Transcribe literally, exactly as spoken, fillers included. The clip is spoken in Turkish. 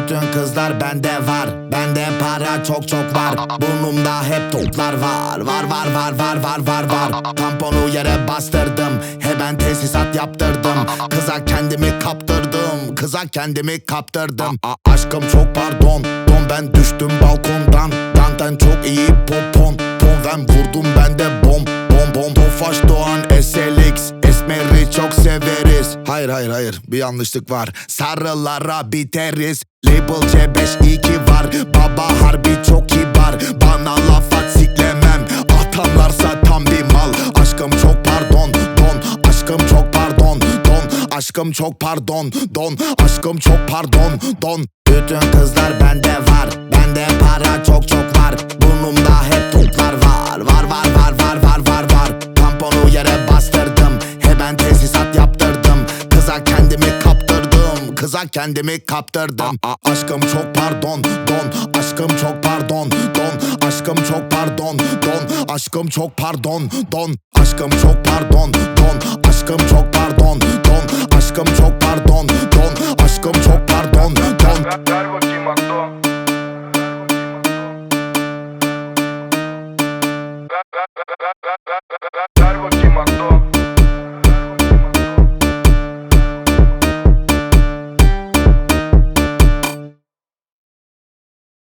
Bütün kızlar bende var, bende para çok çok var. Burnumda hep toplar var, var var var var var var var. Tamponu yere bastırdım, he ben tesisat yaptırdım. Kıza kendimi kaptırdım, kıza kendimi kaptırdım. A, a aşkım çok pardon, don ben düştüm balkondan. Danten çok iyi popon, pon ben vurdum ben de bom bom bom. Tofaş Doğan S L X, esmeri çok severiz. Hayır hayır hayır, bir yanlışlık var. Sarılara biteriz. Label C beş iki var, baba harbi çok kibar. Bana laf at siklemem, atanlarsa tam bir mal. Aşkım çok pardon don, aşkım çok pardon don. Aşkım çok pardon don, aşkım çok pardon don. Bütün kızlar bende var, bende para çok çok var. Burnumda hep toplar var, var var var var var var var. Tamponu yere bastırdım, he ben tesisat yaptırdım. Kıza kendimi kaptırdım, kıza kendimi kaptırdım. A, a aşkım çok pardon don, aşkım çok pardon don. Aşkım çok pardon don, aşkım çok pardon don. Aşkım çok pardon don, aşkım çok pardon don. Aşkım çok pardon don, aşkım çok pardon don.